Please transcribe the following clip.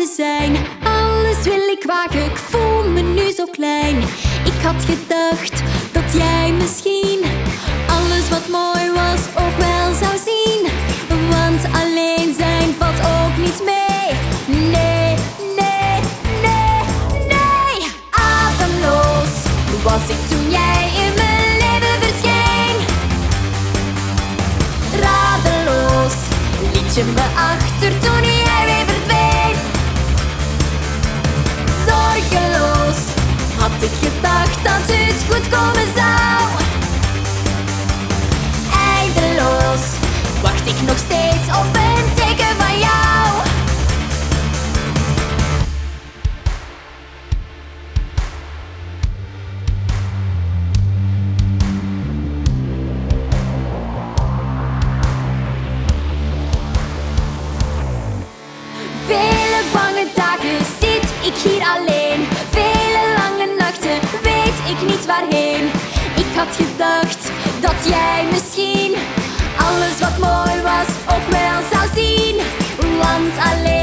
we zijn. Alles wil ik wagen, ik voel me nu zo klein. Ik had gedacht dat jij misschien alles wat mooi was ook wel zou zien. Want alleen zijn valt ook niet mee. Nee, nee, nee, nee. Ademloos was ik toen jij in mijn leven verscheen. Radeloos liet je me achter toen jij weer verdween. Zorgeloos had ik gedacht dat het goed komen zou. Eindeloos wacht ik nog steeds op een teken van jou. Vele bange dagen zit ik hier alleen. Vele lange nachten weet ik niet waarheen. Ik had gedacht dat jij misschien alles wat mooi was ook wel zou zien. Want alleen